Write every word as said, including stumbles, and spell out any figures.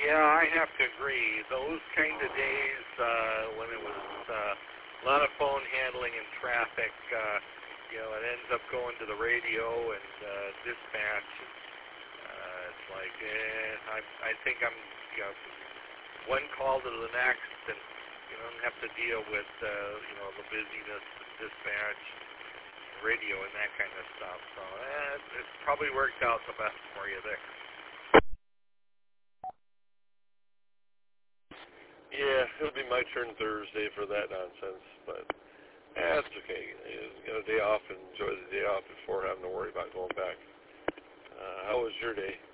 Yeah, I have to agree. Those kind of days uh, when it was uh, a lot of phone handling and traffic, uh, you know, it ends up going to the radio and uh, dispatch. Uh, it's like, eh, I, I think I'm, you know, one call to the next, and you don't have to deal with, uh, you know, the busyness of dispatch, radio, and that kind of stuff. So eh, it probably worked out the best for you there. Yeah, it'll be my turn Thursday for that nonsense, but eh, that's okay. You get a day off and enjoy the day off before having to worry about going back. Uh, how was your day?